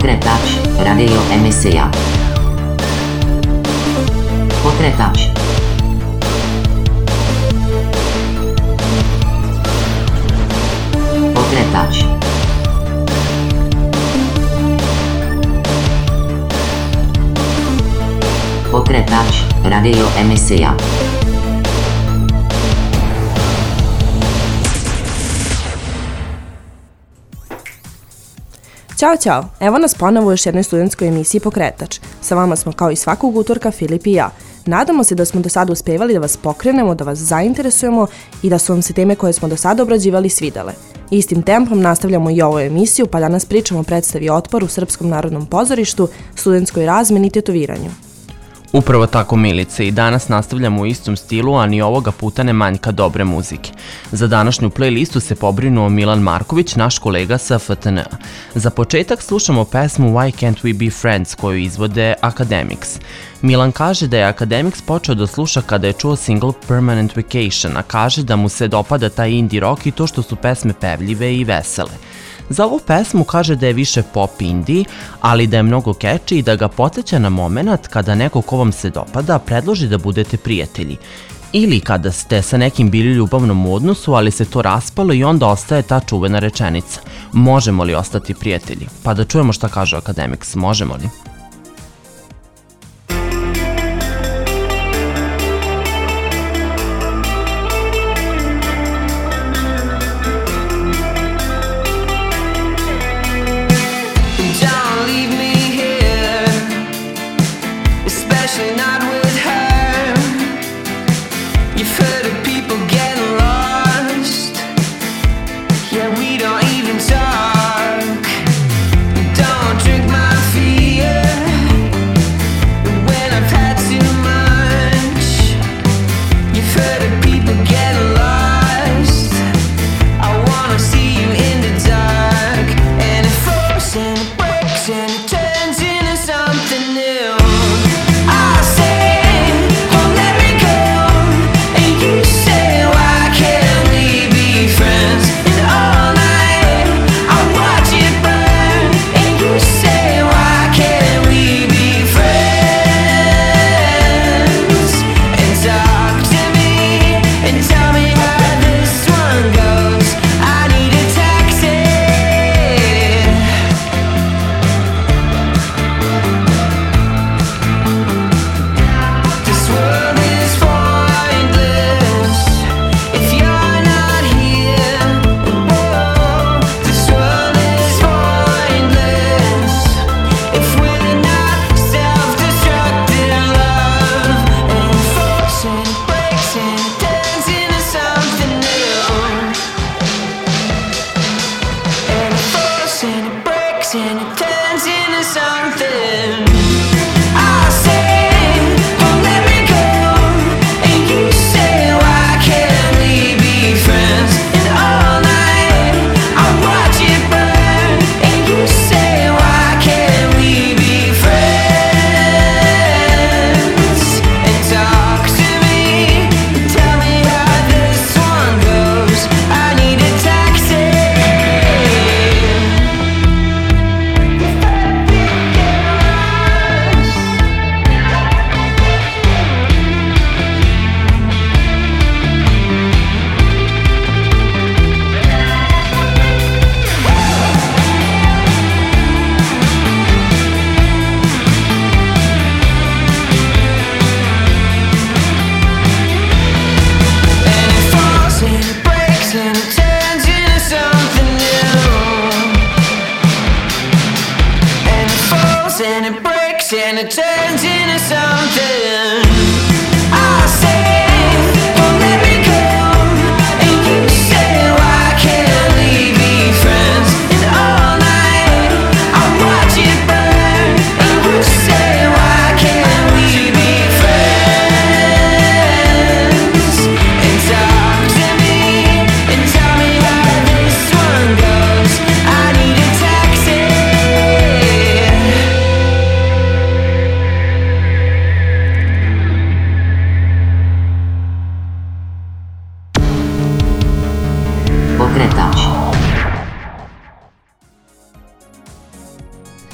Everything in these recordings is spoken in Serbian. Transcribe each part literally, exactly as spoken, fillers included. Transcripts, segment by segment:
Pokretač, radio emisija. Pokretač. Pokretač. Pokretač, radio emisija. Ćao, ćao! Evo nas ponovo u još jednoj studentskoj emisiji Pokretač. Sa vama smo kao i svakog utorka Filip i ja. Nadamo se da smo do sada uspevali da vas pokrenemo, da vas zainteresujemo i da su vam se teme koje smo do sada obrađivali svidele. Istim tempom nastavljamo i ovu emisiju, pa danas pričamo o predstavi Otpor u Srpskom narodnom pozorištu, studentskoj razmeni i tetoviranju. Upravo tako, Milice, i danas nastavljamo u istom stilu, a ni ovoga puta ne manjka dobre muzike. Za današnju playlistu se pobrinuo Milan Marković, naš kolega sa F T N A. Za početak slušamo pesmu Why Can't We Be Friends koju izvode Akademiks. Milan kaže da je Akademiks počeo da sluša kada je čuo single Permanent Vacation, a kaže da mu se dopada taj indie rock i to što su pesme pevljive i vesele. Za ovu pesmu kaže da je više pop indie, ali da je mnogo catchy i da ga podsjeća na moment kada neko ko vam se dopada predloži da budete prijatelji. Ili kada ste sa nekim bili u ljubavnom odnosu, ali se to raspalo i onda ostaje ta čuvena rečenica. Možemo li ostati prijatelji? Pa da čujemo šta kaže Akademiks, možemo li?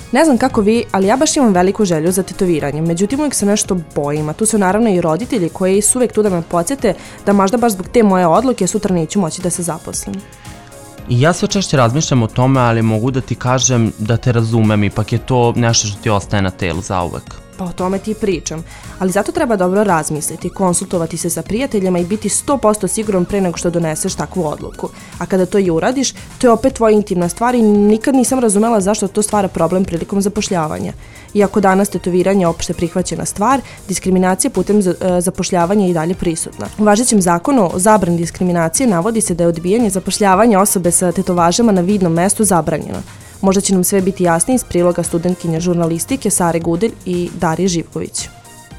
Ne znam kako vi, ali ja baš imam veliku želju za tetoviranjem, međutim uvijek se nešto bojim, a tu su naravno i roditelji koji su uvijek tu da me podsjete da možda baš zbog te moje odluke sutra neću moći da se zaposlim. I ja sve češće razmišljam o tome, ali mogu da ti kažem da te razumem, ipak je to nešto što ti ostaje na telu zauvek. Pa o tome ti pričam, ali zato treba dobro razmisliti, konsultovati se sa prijateljima i biti sto posto siguran pre nego što doneseš takvu odluku. A kada to i uradiš, to je opet tvoja intimna stvar i nikad nisam razumela zašto to stvara problem prilikom zapošljavanja. Iako danas tetoviranje je opšte prihvaćena stvar, diskriminacija putem zapošljavanja je i dalje prisutna. U važećem zakonu o zabrani diskriminacije navodi se da je odbijanje zapošljavanja osobe sa tetovažama na vidnom mestu zabranjeno. Možda će nam sve biti jasnije iz priloga studentkinja žurnalistike Sare Gudelj i Darije Živković.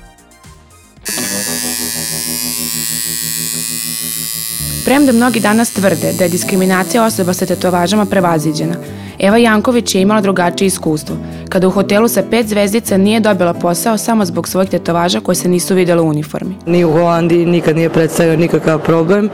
Premda mnogi danas tvrde da je diskriminacija osoba sa tetovažama prevaziđena, Eva Janković je imala drugačije iskustvo, kada u hotelu sa pet zvezdica nije dobila posao samo zbog svojih tetovaža koje se nisu vidjele u uniformi. Ni u Holandiji nikad nije predstavio nikakav problem,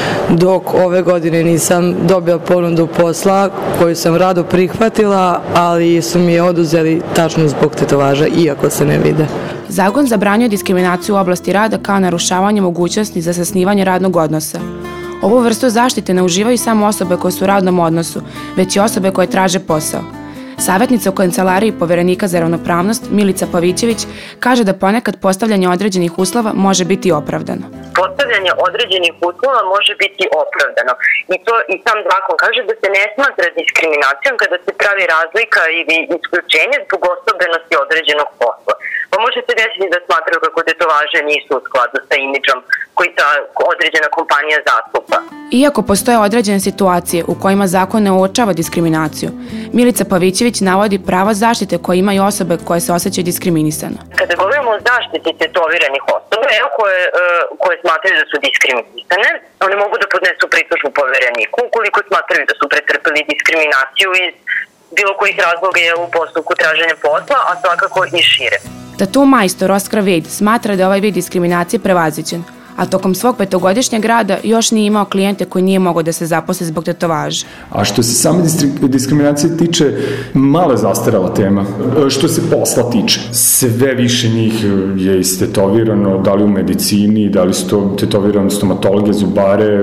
dok ove godine nisam dobila ponudu posla koju sam rado prihvatila, ali su mi je oduzeli tačno zbog tetovaža, iako se ne vide. Zakon zabranjuje diskriminaciju u oblasti rada kao narušavanje mogućnosti za zasnivanje radnog odnosa. Ovu vrstu zaštite ne uživaju samo osobe koje su u radnom odnosu, već i osobe koje traže posao. Savjetnica u kancelariji Poverenika za ravnopravnost Milica Pavićević kaže da ponekad postavljanje određenih uslova može biti opravdano. Postavljanje određenih uslova može biti opravdano i to i sam zakon kaže da se ne smatra diskriminacijom kada se pravi razlika ili isključenje zbog osobenosti određenog posla. Pa može se desiti da smatraju kako tetovaže nisu u skladu sa imidžom koji ta određena kompanija zastupa. Iako postoje određene situacije u kojima zakon ne uočava diskriminaciju, Milica Pavićević navodi prava zaštite koje imaju osobe koje se osjećaju diskriminisano. Kada govorimo o zaštiti tetoviranih osoba, evo koje, koje smatraju da su diskriminisane, one mogu da podnesu pritužbu Povereniku ukoliko smatraju da su pretrpeli diskriminaciju iz bilo kojih razloga je u postupku traženja posla, a svakako i šire. Tatu majstor Oskar Vid smatra da je ovaj vid diskriminacije prevaziđen, a tokom svog petogodišnjeg rada još nije imao klijente koji nije mogao da se zaposle zbog tetovaže. A što se same diskriminacije tiče, malo je zastarala tema. Što se posla tiče, sve više njih je istetovirano, da li u medicini, da li su to tetovirane stomatologe, zubare,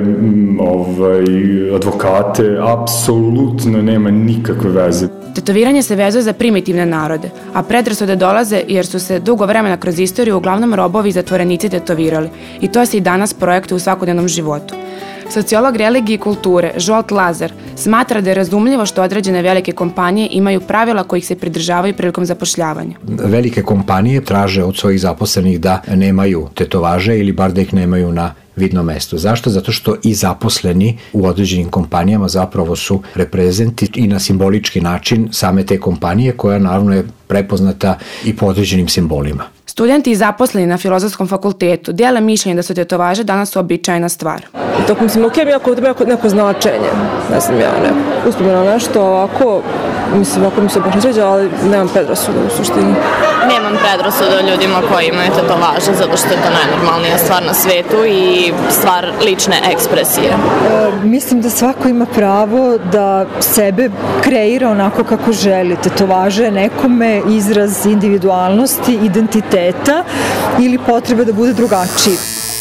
ovaj, advokate, apsolutno nema nikakve veze. Tetoviranje se vezuje za primitivne narode, a predrasude dolaze jer su se dugo vremena kroz istoriju uglavnom robovi i zatvorenici tetovirali i to se i danas projektuje u svakodnevnom životu. Sociolog religije i kulture Žolt Lazar smatra da je razumljivo što određene velike kompanije imaju pravila kojih se pridržavaju prilikom zapošljavanja. Velike kompanije traže od svojih zaposlenih da nemaju tetovaže ili bar da ih nemaju na vidnom mestu. Zašto? Zato što i zaposleni u određenim kompanijama zapravo su reprezenti i na simbolički način same te kompanije koja naravno je prepoznata i po određenim simbolima. Studenti i zaposleni na Filozofskom fakultetu dijele mišljenje da su tetovaže danas uobičajena stvar. Dok mislim, ok, ako ima neko značenje, ne znam ja, ne, uspomenu nešto, ovako, mislim, ako mi se baš ne sviđa, ali nemam predrasuda u suštini. Nemam predrasuda o ljudima koji imaju tetovaže, zato što je to najnormalnija stvar na svetu i stvar lične ekspresije. E, mislim da svako ima pravo da sebe kreira onako kako želi. Tetovaže nekome izraz individualnosti, identiteta ili potrebe da bude drugačiji.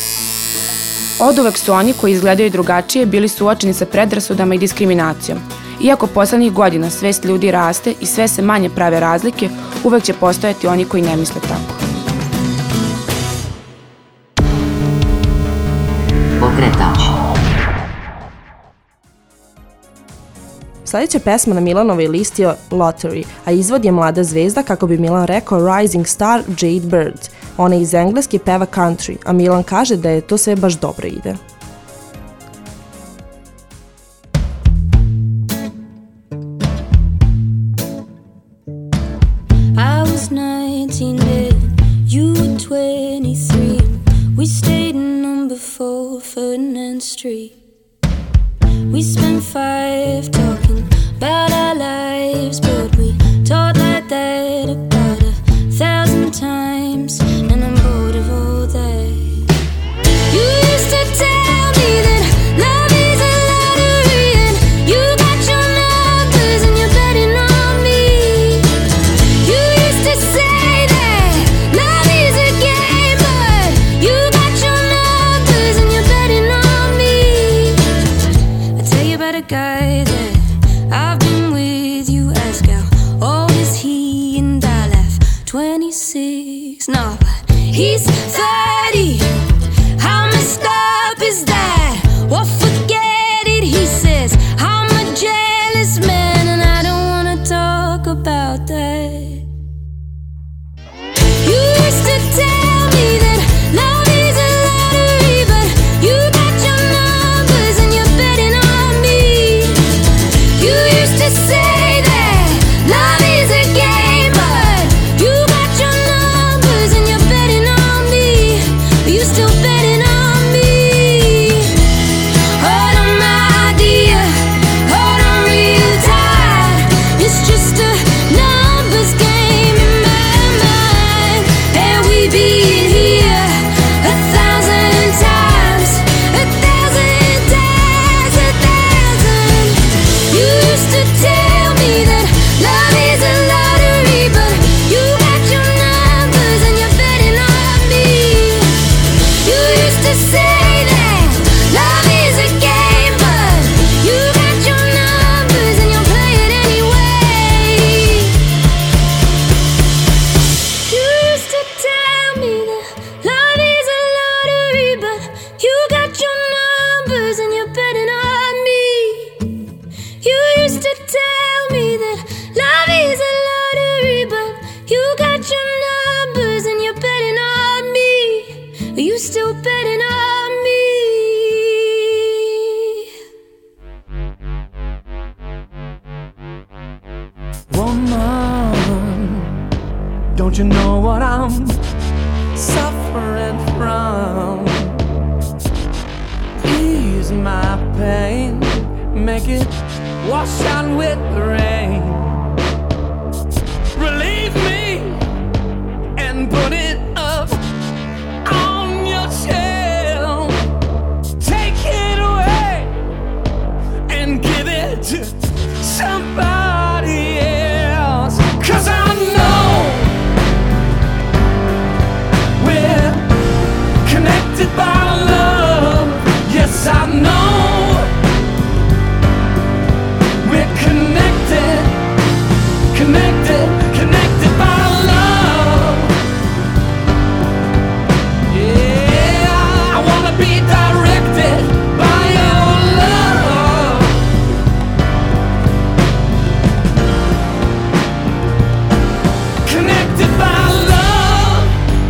Oduvek su oni koji izgledaju drugačije bili suočeni sa predrasudama i diskriminacijom. Iako poslednjih godina svest ljudi raste i sve se manje prave razlike, uvek će postojati oni koji ne misle tako. Pokretač. Sljedeća pesma na Milanovoj listi je Lottery, a izvod je Mlada zvezda, kako bi Milan rekao Rising Star Jade Bird. Ona iz engleski peva country, a Milan kaže da je to sve baš dobro ide. nineteen then, you were twenty-three. We stayed in number four Ferdinand Street. We spent five talking about our lives, but we talked like that about a thousand times, and I'm bored of all that. You used to tell me that love is a lottery, and you got your numbers and you're betting on me. got a guy that I've been with, you ask how old is he, and I laugh. Twenty-six, nah, but he's thirty. How messed up is that? Well, forget it, he says. I'm a jealous man, and I don't wanna talk about that. You used to tell me that love is a lottery, but you got your numbers and you're betting on me. You used to say that love is a game, but you got your numbers and you're betting on me. But you still betting on me. Hold on, my dear, hold on real tight. It's just a numbers game in my mind, and we been here a thousand times, a thousand times, a thousand. You used to tell me that love is a lottery, but you got your numbers and you're betting on me. You used to say that love is a game, but you got your numbers and you'll play it anyway. You used to tell me that love is a lottery, but you got your numbers and you're betting on me. You used to tell me that love is a lottery, but you got your numbers and you're betting on me. Are you still betting on me? Woman, don't you know what I'm suffering from? Ease my pain, make it wash out with the rain. Relieve me and put it up on your shelf. Take it away and give it to somebody else. 'Cause I know we're connected by love. Yes, I know we're connected, connected, connected by love. Yeah, I wanna be directed by your love. Connected by love.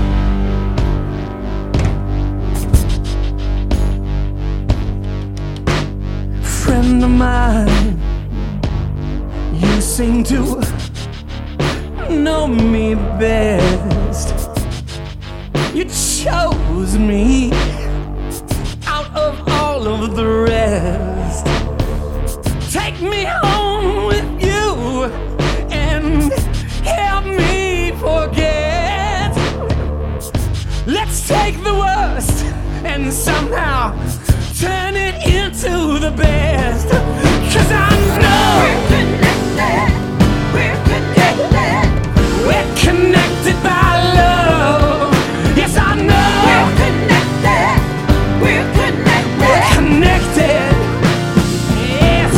Friend of mine, you seem to know me best. You chose me out of all of the rest. Take me home with you and help me forget. Let's take the worst and somehow turn it into the best. 'Cause I know we're connected, we're connected, we're connected by love. Yes, I know we're connected, we're connected, we're connected. Yes.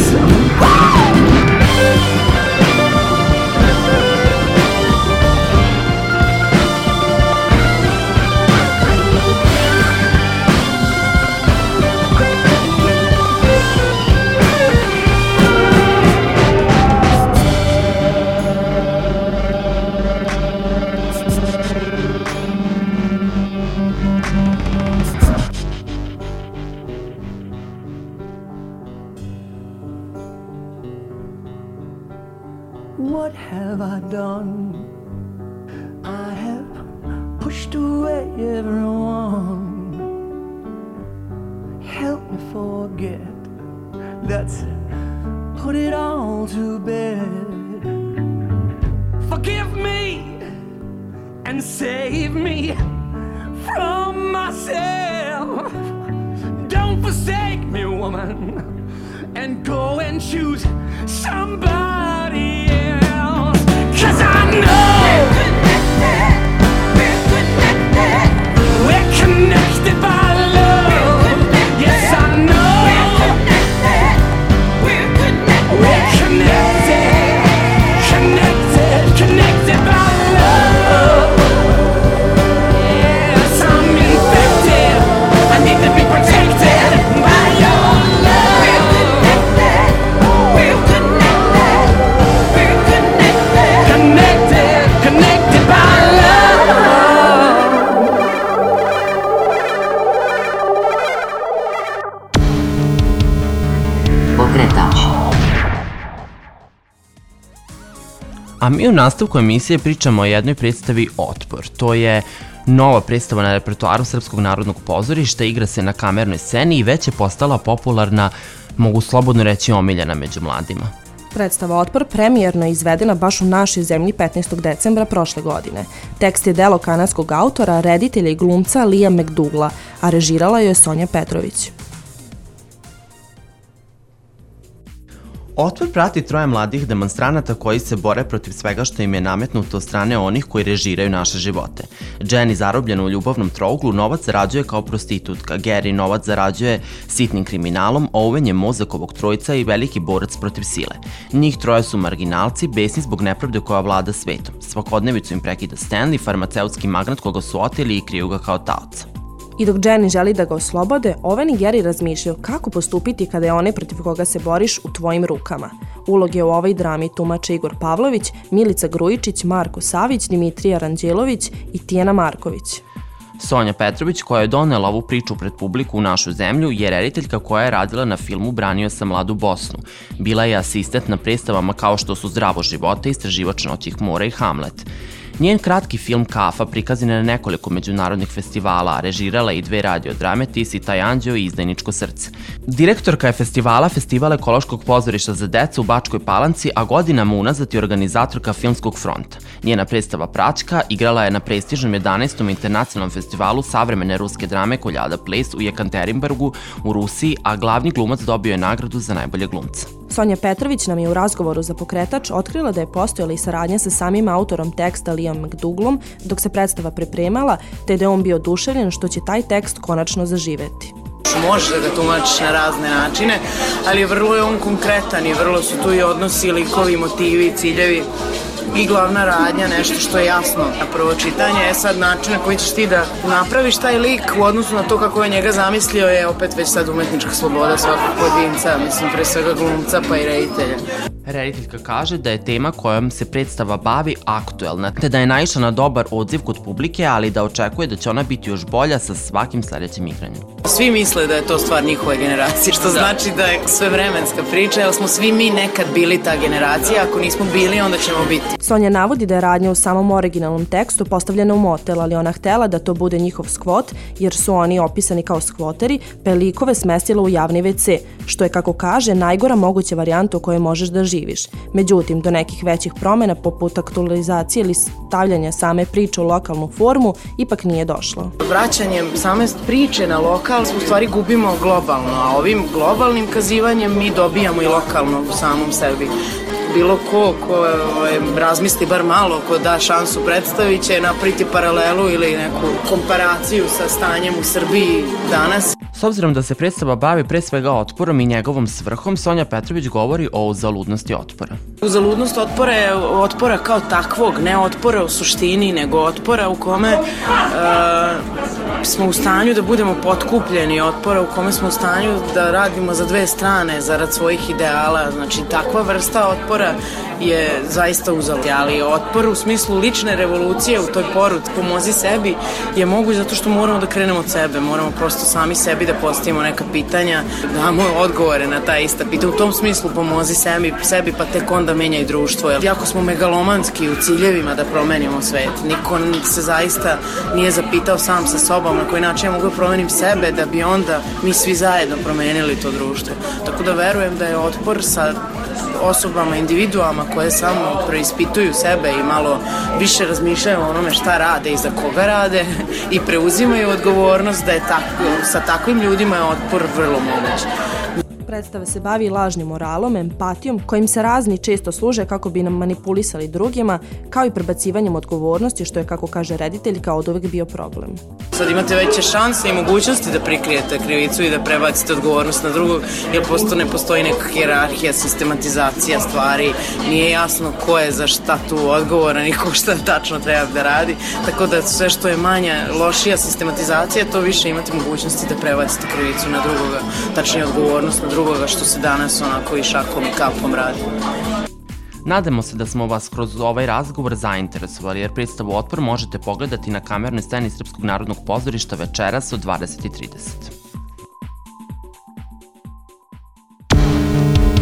What have I done? I have pushed away everyone. Help me forget. Let's put it all to bed. Forgive me and save me from myself. Don't forsake me, woman, and go and choose somebody else. 'Cause I know we're connected, we're connected, we're connected by love. Yes, I know we're connected, Pokretač. A mi u nastavku emisije pričamo o jednoj predstavi Otpor. To je nova predstava na repertoaru Srpskog narodnog pozorišta, igra se na kamernoj sceni i već je postala popularna, mogu slobodno reći omiljena među mladima. Predstava Otpor premijerno je izvedena baš u našoj zemlji petnaestog decembra prošle godine. Tekst je delo kanadskog autora, reditelja i glumca Lija McDougala, a režirala je Sonja Petrović. Otpor prati troje mladih demonstranata koji se bore protiv svega što im je nametnuto od strane onih koji režiraju naše živote. Jenny zarobljena u ljubavnom trouglu, novac zarađuje kao prostitutka, Gary novac zarađuje sitnim kriminalom, Owen je mozak ovog trojica i veliki borac protiv sile. Njih troje su marginalci, besni zbog nepravde koja vlada svetom. Svakodnevicu im prekida Stanley, farmaceutski magnat koga su oteli i kriju ga kao taoca. I dok Jenny želi da ga oslobode, Owen i Gary razmišljaju kako postupiti kada je onaj protiv koga se boriš u tvojim rukama. Uloge u ovoj drami tumače Igor Pavlović, Milica Grujičić, Marko Savić, Dimitrija Ranđelović i Tijana Marković. Sonja Petrović, koja je donela ovu priču pred publiku u našu zemlju, je rediteljka koja je radila na filmu Branio sam mladu Bosnu. Bila je asistent na predstavama kao što su Zdravo života, Istraživač noćih mora i Hamlet. Njen kratki film Kafa prikazan je na nekoliko međunarodnih festivala, a režirala je i dve radiodrame Ti si taj anđeo i Izdajničko srce. Direktorka je festivala Festival ekološkog pozorišta za decu u Bačkoj Palanci, a godinama unazad je organizatorka Filmskog fronta. Njena predstava Praćka igrala je na prestižnom jedanaestom internacionalnom festivalu savremene ruske drame Koljada ples u Jekaterinburgu u Rusiji, a glavni glumac dobio je nagradu za najbolje glumca. Sonja Petrović nam je u razgovoru za Pokretač otkrila da je postojala i saradnja sa samim autorom teksta Lijom McDougallom dok se predstava pripremala, te da je on bio oduševljen što će taj tekst konačno zaživeti. Možeš da ga tumačiš na razne načine, ali vrlo je on konkretan i vrlo su tu i odnosi, likovi, motivi, ciljevi i glavna radnja, nešto što je jasno na prvo čitanje. E sad, način na koji ćeš ti da napraviš taj lik u odnosu na to kako je njega zamislio je opet već sad umetnička sloboda svakog pojedinca, mislim pre svega glumca pa i reditelja. Rediteljka kaže da je tema kojom se predstava bavi aktuelna, te da je naišla na dobar odziv kod publike, ali da očekuje da će ona biti još bolja sa svakim sledećim igranjem. Svi misle da je to stvar njihove generacije, što znači da je sve vremenska priča, jer smo svi mi nekad bili ta generacija, ako nismo bili, onda ćemo biti. Sonja navodi da je radnja u samom originalnom tekstu postavljena u motel, ali ona htela da to bude njihov skvot, jer su oni opisani kao skvoteri, pa je likove smestila u javni ve ce, što je, kako kaže, najgora moguća varijanta u kojoj možeš da živiš. Međutim, do nekih većih promjena, poput aktualizacije ili stavljanja same priče u lokalnu formu, ipak nije došlo. Vraćanjem same priče na lokal u stvari gubimo globalno, a ovim globalnim kazivanjem mi dobijamo i lokalno u samom sebi. Bilo ko ko razmisli bar malo, ko da šansu predstavi će napriti paralelu ili neku komparaciju sa stanjem u Srbiji danas. S obzirom da se predstava bavi pre svega otporom i njegovom svrhom, Sonja Petrović govori o uzaludnosti otpora. Uzaludnost otpora je otpora kao takvog, ne otpora u suštini, nego otpora u kome e, smo u stanju da budemo potkupljeni, otpora u kome smo u stanju da radimo za dve strane, zarad svojih ideala. Znači, takva vrsta otpora je zaista uzalud. Ali otpor u smislu lične revolucije u toj poruci pomozi sebi je moguć zato što moramo da krenemo od sebe, moramo prosto sami sebi da postavimo neka pitanja, damo odgovore na ta ista pitanja. U tom smislu pomozi sebi, sebi pa tek onda menjaj društvo. Jako smo megalomanski u ciljevima da promenimo svet. Niko se zaista nije zapitao sam sa sobom na koji način ja mogu da promenim sebe da bi onda mi svi zajedno promenili to društvo. Tako da verujem da je otpor sa osobama, individuama koje samo preispituju sebe i malo više razmišljaju o onome šta rade i za koga rade i preuzimaju odgovornost, da je tako, sa takvim ljudima je otpor vrlo moguć. Predstava se bavi lažnim moralom, empatijom, kojim se razni često služe kako bi nam manipulisali drugima, kao i prebacivanjem odgovornosti, što je, kako kaže rediteljka, od uvek bio problem. Sad imate veće šanse i mogućnosti da prikrijete krivicu i da prebacite odgovornost na drugog, jer posto ne postoji neka hijerarhija, sistematizacija stvari, nije jasno ko je za šta tu odgovoran i ko šta tačno treba da radi, tako da sve što je manja, lošija sistematizacija, to više imate mogućnosti da prebacite krivicu na drugoga, tačnije odgovornost na drugoga, što se danas onako i šakom i kapom radi. Nadamo se da smo vas kroz ovaj razgovor zainteresovali, jer predstavu Otpor možete pogledati na kamernoj sceni Srpskog narodnog pozorišta večeras od dvadeset i trideset.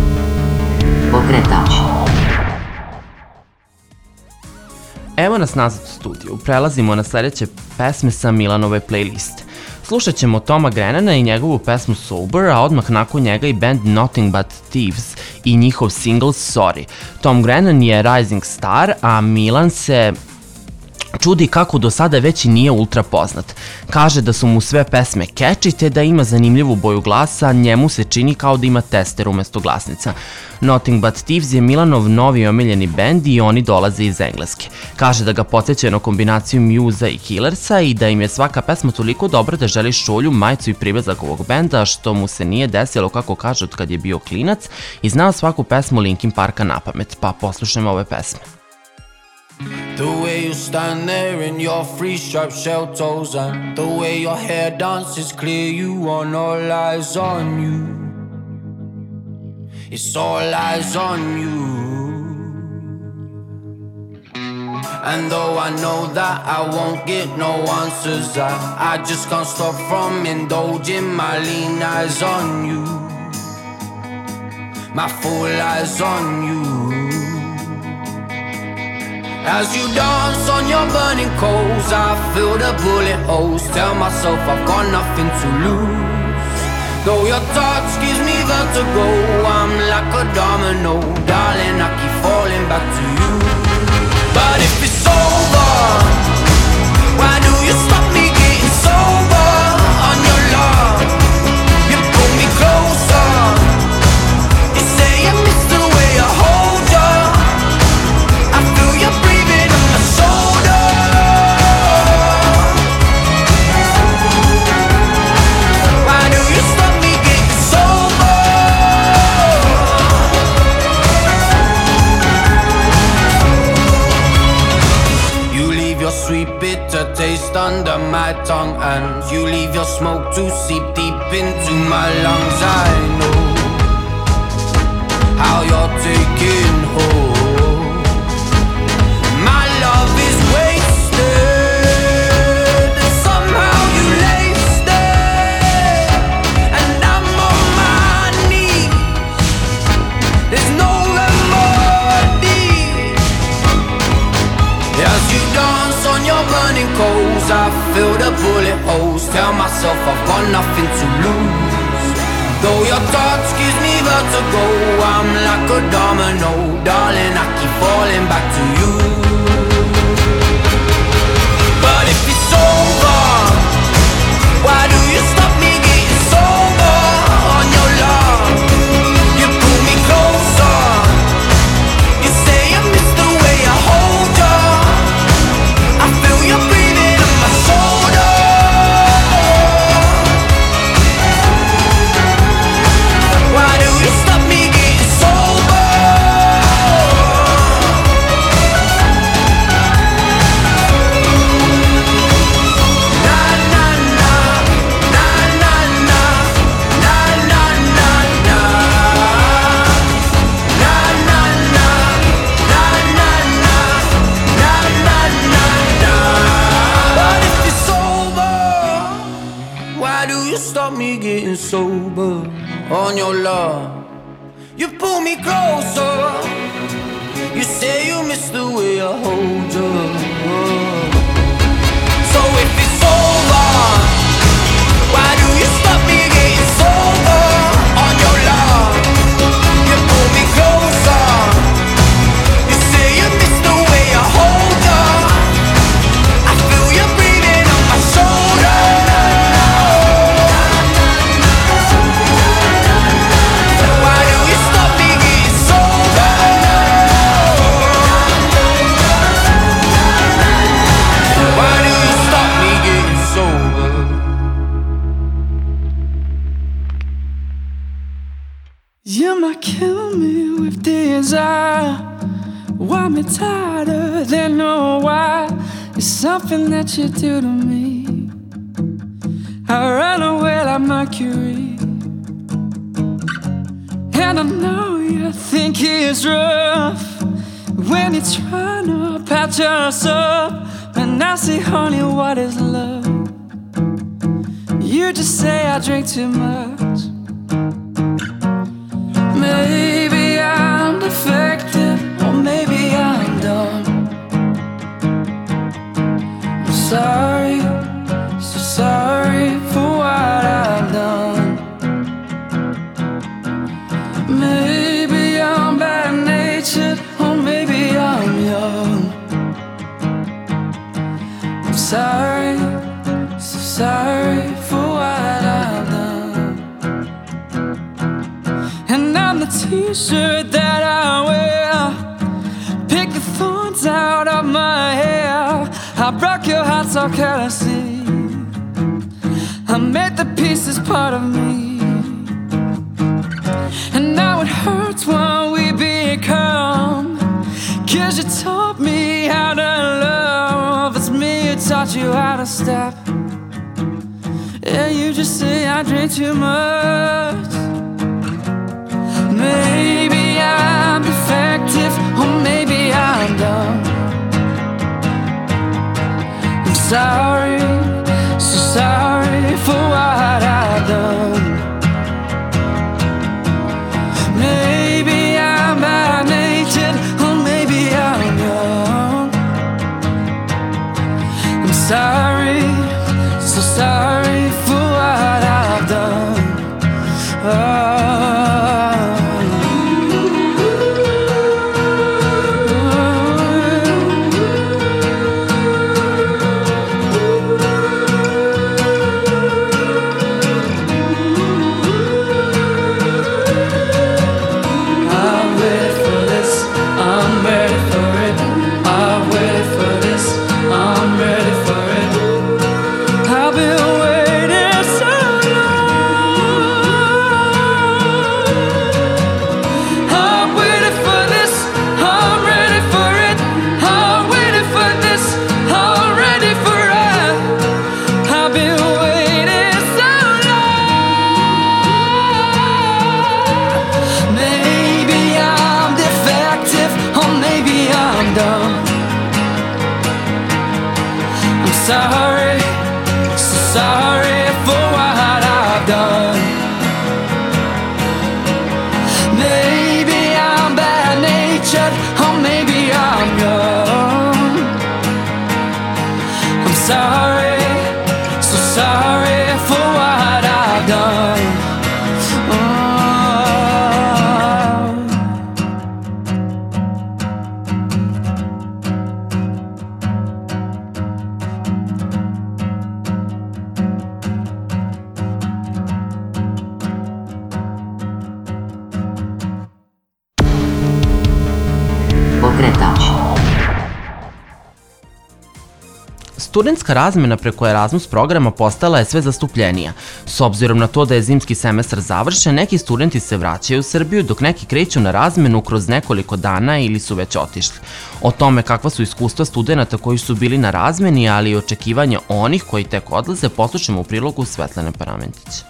Evo nas nazad u studiju, prelazimo na sledeće pesme sa Milanove playliste. Slušat ćemo Toma Grennana i njegovu pesmu Sober, a odmah nakon njega i band Nothing But Thieves i njihov single Sorry. Tom Grennan je rising star, a Milan se čudi kako do sada već i nije ultra poznat. Kaže da su mu sve pesme catchy te da ima zanimljivu boju glasa, njemu se čini kao da ima tester umesto glasnica. Nothing But Thieves je Milanov novi omiljeni bend i oni dolaze iz Engleske. Kaže da ga podsjeća na kombinaciju Muse-a i Killersa i da im je svaka pesma toliko dobra da želi šolju, majicu i privezak ovog benda, što mu se nije desilo, kako kaže, od kad je bio klinac i znao svaku pesmu Linkin Parka na pamet. Pa poslušajmo ove pesme. The way you stand there in your free striped shell toes, and the way your hair dances clear, you want all eyes on you. It's all eyes on you. And though I know that I won't get no answers, I, I just can't stop from indulging my lean eyes on you, my full eyes on you. As you dance on your burning coals, I feel the bullet holes. Tell myself I've got nothing to lose. Though your touch gives me vertigo, I'm like a domino, darling, I keep falling back to you. But if it's over, why do you stop me getting sober? On your love, you pull me closer. You say you miss the way I hold you. I feel you breathing on my shoulder. Why do you stop me getting sober? You leave your sweet bitter taste under my tongue, and you leave your smoke to seep deep into my lungs. I know how you're taking hold. My love is wasted, and somehow you laced it, and I'm on my knees. There's no remedy. As you dance on your burning coals, I feel the bullet holes. Tell myself I've got nothing to lose. Though your touch gives me vertigo, I'm like a domino, darling, I keep falling back to you. But if it's over, why do you stop me getting sober? On your love, you pull me closer. You say you miss the way I hold you. I feel you breathing on my shoulder. Why do you stop me getting sober? Na na na, na na na, na na na na, na na na, na na na, na na na na. But if it's over, why do you stop me getting sober? On your love, you pull me closer. You say you miss the way I hold you. So if it's over, why do you stop me getting sober? On your love, you pull me closer. You say you miss the way I hold you. I feel you breathing on my shoulder. Why do you stop me getting sober? Why do you stop me getting sober? You might kill me with desire. Want me tighter than no why. It's something that you do to me. I run away like Mercury. And I know you think it's rough when you're trying to patch us up. And I say, honey, what is love? You just say I drink too much. Maybe I'm defective, or maybe I'm dumb. I'm the t-shirt that I wear. Pick the thorns out of my hair. I broke your heart so carelessly. I made the pieces part of me. And now it hurts when we become. Cause you taught me how to love. It's me who taught you how to step. Yeah, you just say I drink too much. Maybe I'm defective, or maybe I'm dumb. I'm sorry, so sorry for what I've done. Maybe I'm bad natured, or maybe I'm young. I'm sorry, so sorry for what I've done. Oh. Sorry, so sorry for what I've done. Maybe I'm bad natured, or maybe I'm young. I'm sorry, so sorry for what I've done. Oh. Pokretač. Studentska razmena preko Erasmus programa postala je sve zastupljenija. S obzirom na to da je zimski semestar završen, neki studenti se vraćaju u Srbiju, dok neki kreću na razmenu kroz nekoliko dana ili su već otišli. O tome kakva su iskustva studenta koji su bili na razmeni, ali i očekivanja onih koji tek odlaze, poslušamo u prilogu Svetlane Paramentić.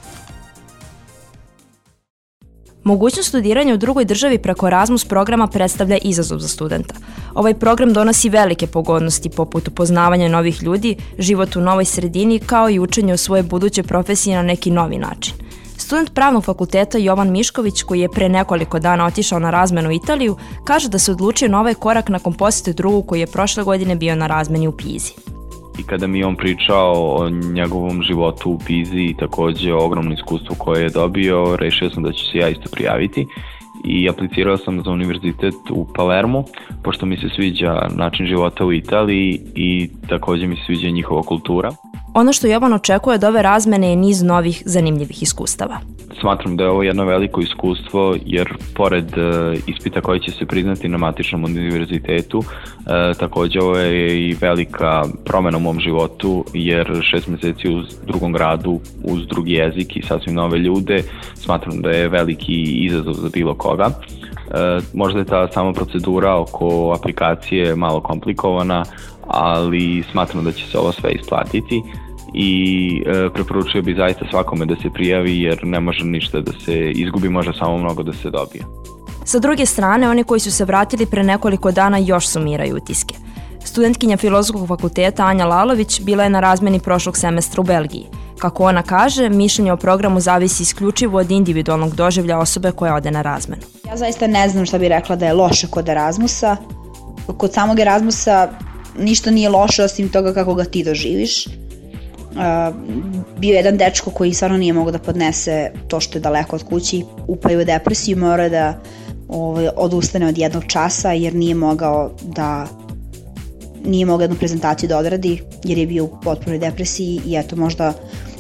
Mogućnost studiranja u drugoj državi preko Erasmus programa predstavlja izazov za studenta. Ovaj program donosi velike pogodnosti poput upoznavanja novih ljudi, život u novoj sredini kao i učenje o svoje buduće profesije na neki novi način. Student pravnog fakulteta Jovan Mišković, koji je pre nekoliko dana otišao na razmenu u Italiju, kaže da se odlučio na ovaj korak nakon posete drugu koji je prošle godine bio na razmeni u Pizi. I kada mi on pričao o njegovom životu u Pizi i takođe o ogromnom iskustvu koje je dobio, rešio sam da ću se ja isto prijaviti i aplicirao sam za univerzitet u Palermu, pošto mi se sviđa način života u Italiji i takođe mi se sviđa njihova kultura. Ono što Jovan očekuje od ove razmene je niz novih zanimljivih iskustava. Smatram da je ovo jedno veliko iskustvo jer pored uh, ispita koji će se priznati na matičnom univerzitetu, uh, takođe ovo je i velika promena u mom životu jer šest meseci u drugom gradu uz drugi jezik i sasvim nove ljude, smatram da je veliki izazov za bilo koga. Uh, možda je ta sama procedura oko aplikacije malo komplikovana, ali smatram da će se ovo sve isplatiti i e, preporučio bi zaista svakome da se prijavi jer ne može ništa da se izgubi, može samo mnogo da se dobije. Sa druge strane, oni koji su se vratili pre nekoliko dana još sumiraju utiske. Studentkinja Filozofskog fakulteta Anja Lalović bila je na razmeni prošlog semestra u Belgiji. Kako ona kaže, mišljenje o programu zavisi isključivo od individualnog doživlja osobe koja ode na razmenu. Ja zaista ne znam šta bih rekla da je loše kod Erasmusa. Kod samog Erasmusa ništa nije loše osim toga kako ga ti doživiš. Uh, bio je jedan dečko koji stvarno nije mogao da podnese to što je daleko od kući, upao u depresiju, morao da ovaj, odustane od jednog časa jer nije mogao da nije mogao jednu prezentaciju da odradi jer je bio u potpunoj depresiji i eto možda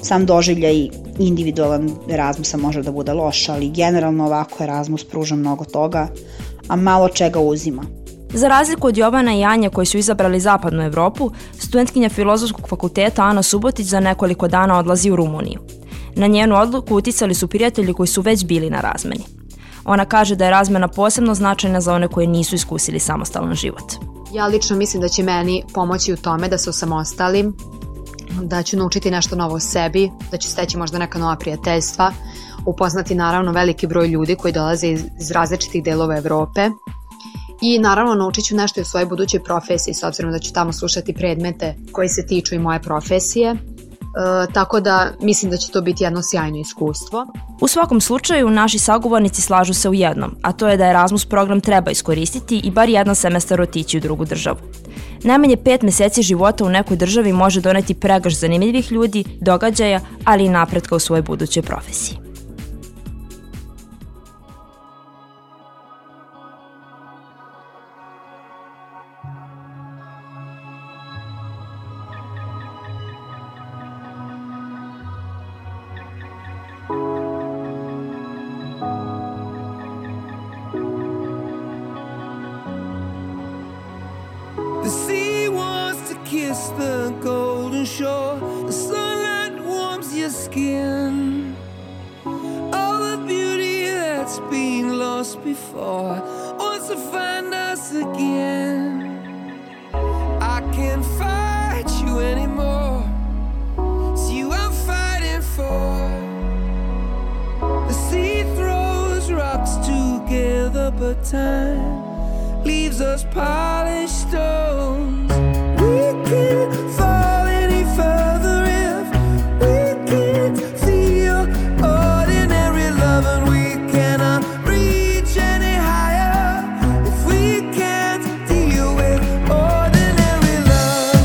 sam doživljaj individualan Erasmusa može da bude loš, ali generalno ovako Erasmus pruža mnogo toga, a malo čega uzima. Za razliku od Jovana i Anje koji su izabrali zapadnu Evropu, studentkinja Filozofskog fakulteta Ana Subotić za nekoliko dana odlazi u Rumuniju. Na njenu odluku uticali su prijatelji koji su već bili na razmeni. Ona kaže da je razmena posebno značajna za one koji nisu iskusili samostalan život. Ja lično mislim da će meni pomoći u tome da se osamostalim, da ću naučiti nešto novo o sebi, da ću steći možda neka nova prijateljstva, upoznati naravno veliki broj ljudi koji dolaze iz, iz različitih delova Evrope i naravno naučit ću nešto i o svojoj budućoj profesiji, s obzirom da ću tamo slušati predmete koji se tiču i moje profesije. E, tako da mislim da će to biti jedno sjajno iskustvo. U svakom slučaju, naši sagovornici slažu se u jednom, a to je da Erasmus program treba iskoristiti i bar jedan semestar otići u drugu državu. Najmanje pet meseci života u nekoj državi može doneti pregršt zanimljivih ljudi, događaja, ali i napretka u svojoj budućoj profesiji. Kiss the golden shore, the sunlight warms your skin. All the beauty that's been lost before wants to find us again. I can't fight you anymore, it's you I'm fighting for. The sea throws rocks together, but time leaves us polished stones. We can't fall any further if we can't feel ordinary love, and we cannot reach any higher if we can't deal with ordinary love.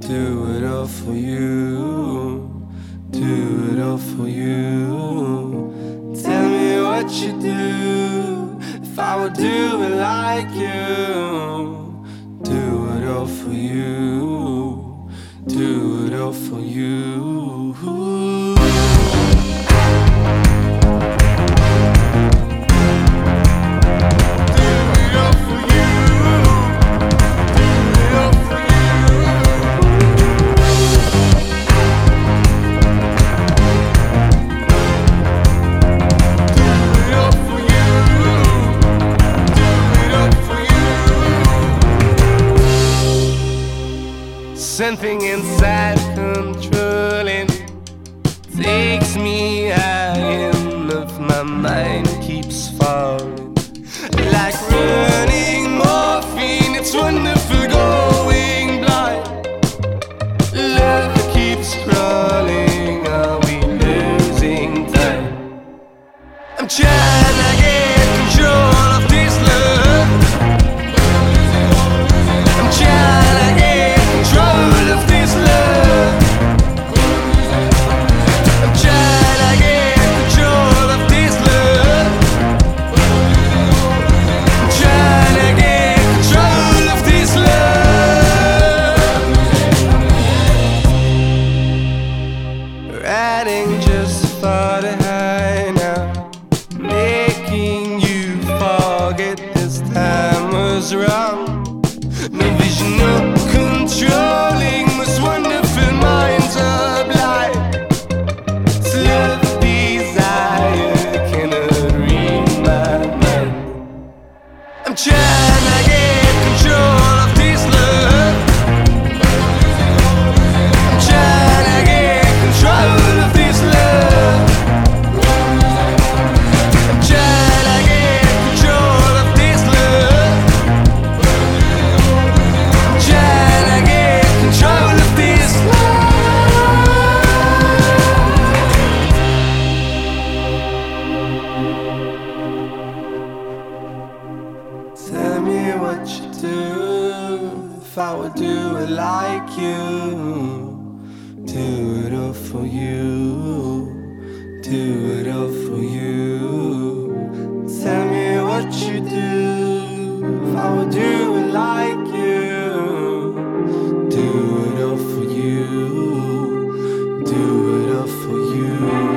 do it all for you, do it all for you. Tell me what you do, if I would do it like you. Do it all for you, do it all for you. Something inside controlling takes me high enough, my mind keeps falling. Like running morphine, it's wonderful going blind. Love keeps crawling, are we losing time? I'm trying to get control of this love. I'm trying to get control of this love. I'm trying to get control of this love. I'm trying to get control of this love. Riding just far behind now, making you forget this time was wrong. No vision, no controlling, most wonderful minds are blind. This love desire cannot read my mind. I'm trying to get control of this love. I'm trying to get control of this love. I'm trying to get control of this love. Trying to get control of this love. Tell me what you do, if I would do it like you. Do it all for you, do it all for you. Tell me what you do, if I would do it like you. Do it all for you, do it all for you.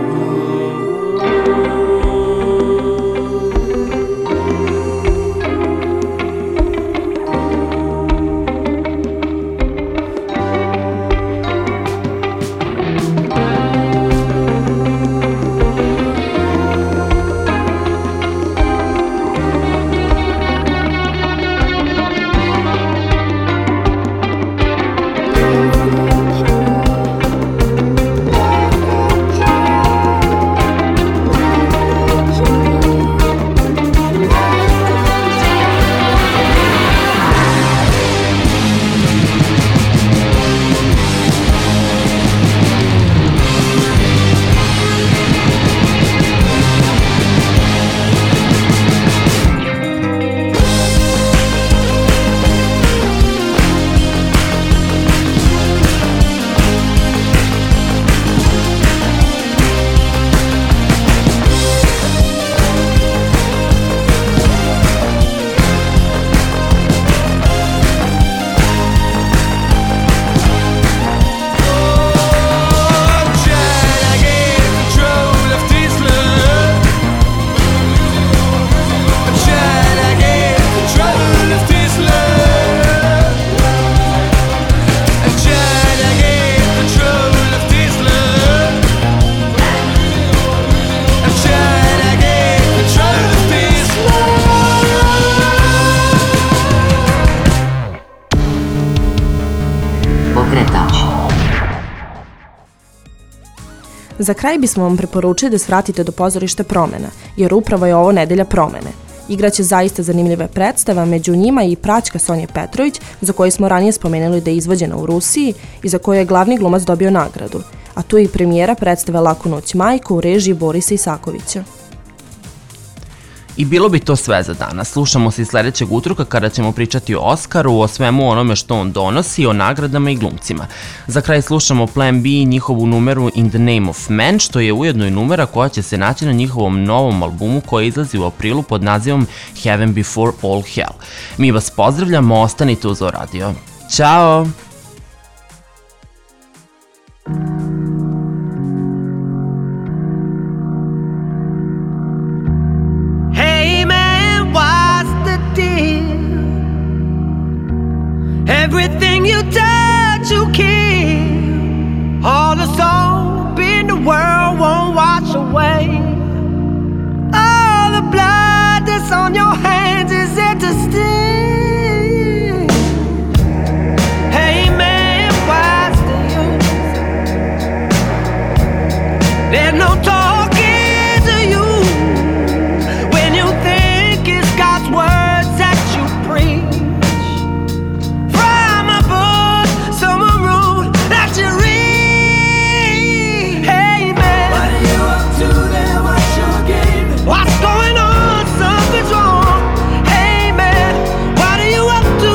Za kraj bismo vam preporučili da svratite do pozorišta Promena, jer upravo je ovo nedelja promene. Igraće zaista zanimljive predstave, među njima i Praćka Sonje Petrović, za koju smo ranije spomenuli da je izvođena u Rusiji i za koju je glavni glumac dobio nagradu. A tu je i premijera predstave Laku noć majku u režiji Borisa Isakovića. I bilo bi to sve za danas. Slušamo se i sledećeg utorka kada ćemo pričati o Oskaru, o svemu onome što on donosi, o nagradama i glumcima. Za kraj slušamo Plan B i njihovu numeru In the Name of Man, što je ujedno i numera koja će se naći na njihovom novom albumu koji izlazi u aprilu pod nazivom Heaven Before All Hell. Mi vas pozdravljamo, ostanite uz Radio. Ćao! Everything you touch, you kill. All the soap in the world won't wash away. All the blood that's on your hands is there to steal. Hey man, what's the use? There's no talking to you when you think it's God's words that you preach. What's going on? Something's wrong. Hey man, what are you up to?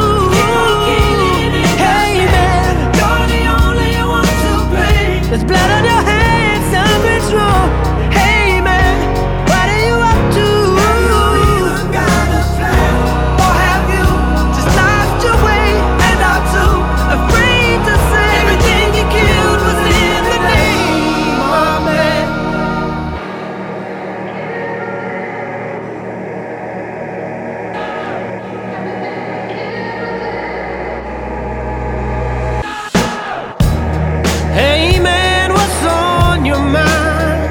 Hey man, you're the only one to blame. There's blood on your hands, something's wrong. Hey man, what are you up to? Have you even got a plan? Or have you just lost your way and are too afraid to say everything you killed was in the name of man? Hey man, what's on your mind?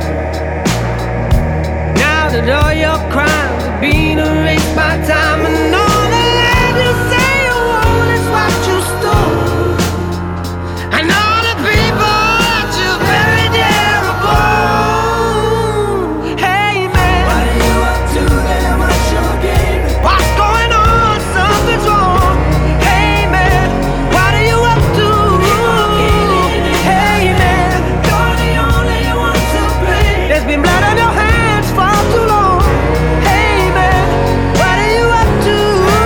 Now that all your crimes have been erased by time, and all the land you say you want is what you stole, and all the people that you buried there are born. Hey man, what are you up to then? What's your game? What's going on? Something's wrong. Hey man, what are you up to? Hey man, you're the only one to blame. There's been blood on your hands for too long. Hey man, what are you up to?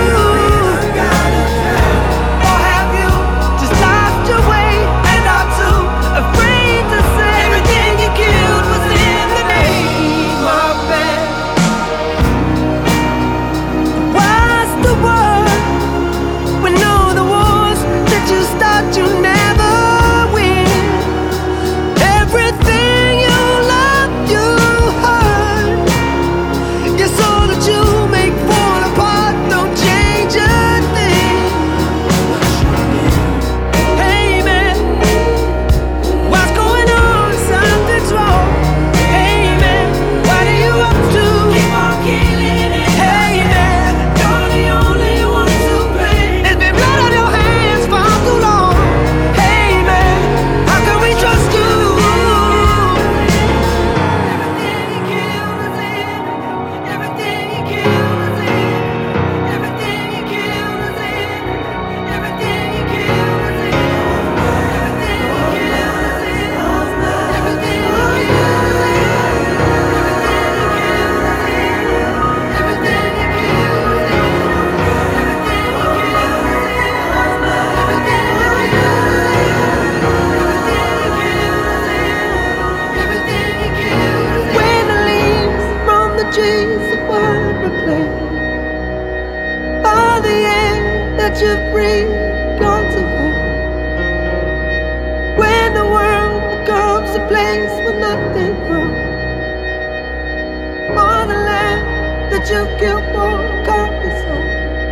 Or have you just lost your way and are too afraid to say everything you killed was in the name of man? What's the word? We know the wars that you start, you never win. Everything you love, you hurt. Your soul that you make fall apart, don't change a thing. Hey man, what's going on? Something's wrong. Hey man, what are you up to? Keep on killing it. Hey man, you're the only one to blame. There's been blood on your hands for too long. Hey man, how can we trust you? Everything you killed was in. Everything you killed was in. Everything you killed was in. Everything you killed was in. Everything you killed was in. Everything you killed was in. When the leaves from the trees the world replace, all the air that you breathe gone away. When the world becomes a place where nothing grows, all the land that you killed for can't be sold.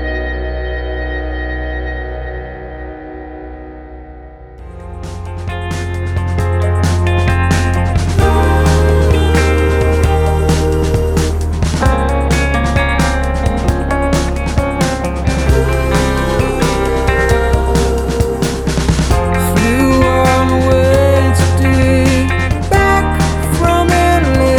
Flew all the way today, back from L A.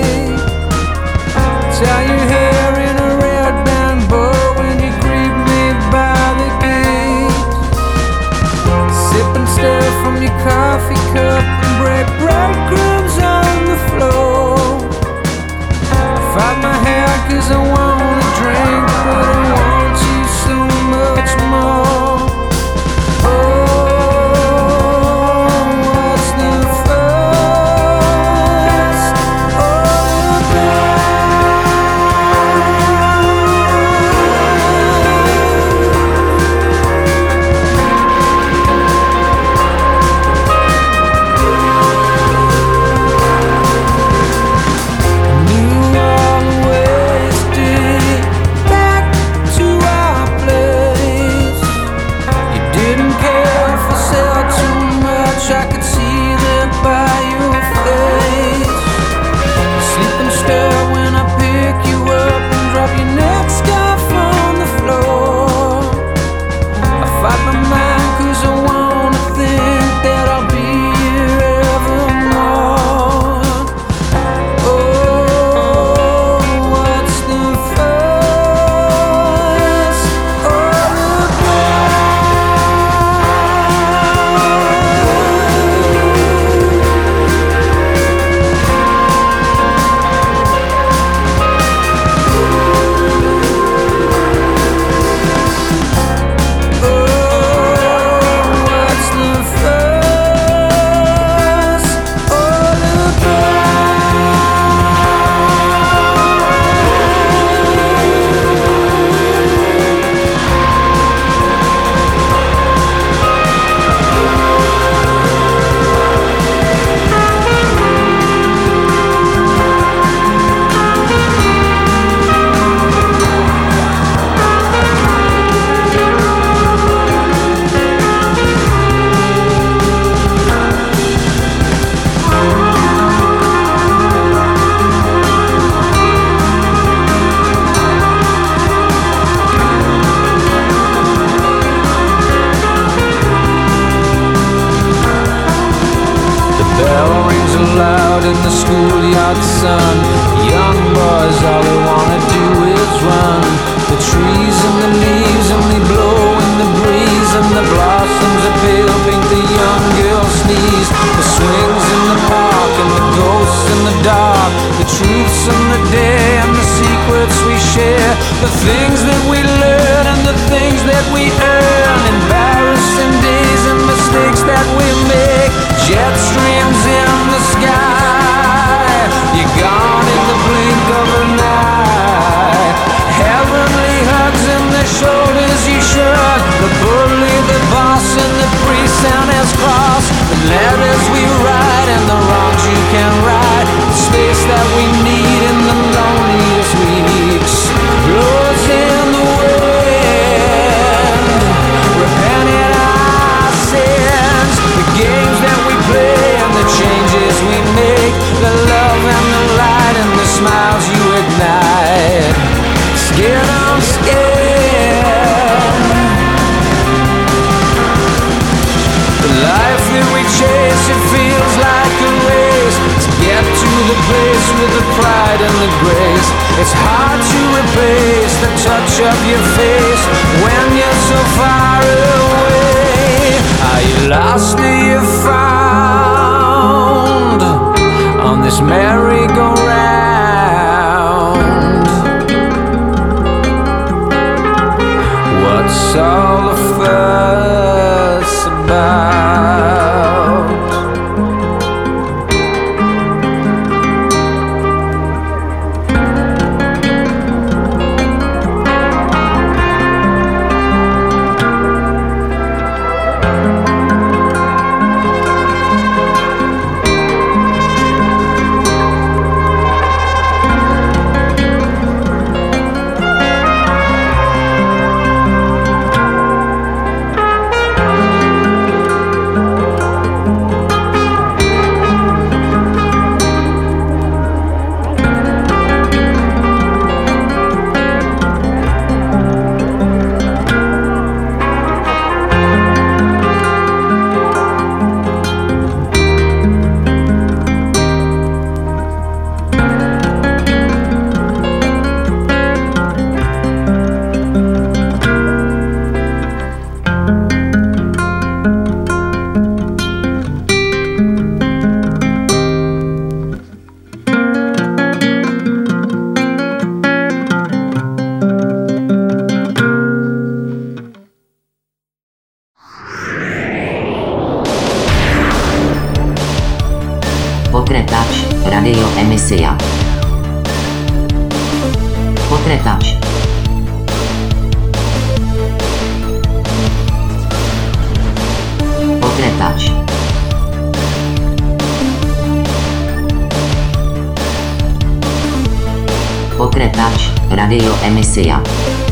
Tie your hair in a red band bow when you greet me by the gate. Sipping stuff from your coffee cup and break breadcrumbs on the floor. Fight my hair 'cause I the things that we learn and the things that we earn, embarrassing days and mistakes that we make, jet streams in the sky, you're gone in the blink of an eye, heavenly hugs and the shoulders you shrug, the bully, the boss and the priest and his cross, the letters we write and the wrongs you can right, the space that we need in the loneliest weeks, blows in the wind, repenting our sins, the games that we play and the changes we make, the love and the light and the smiles you ignite, skin on skin, the life that we chase, it feels like a race, to get to the place with the pride and the grace, it's hard to replace the touch of your face when you're so far away. Are you lost or you found on this merry-go-round? What's all the fuss about? Pokretač, radio emisija. Pokretač. Pokretač. Pokretač, radio emisija.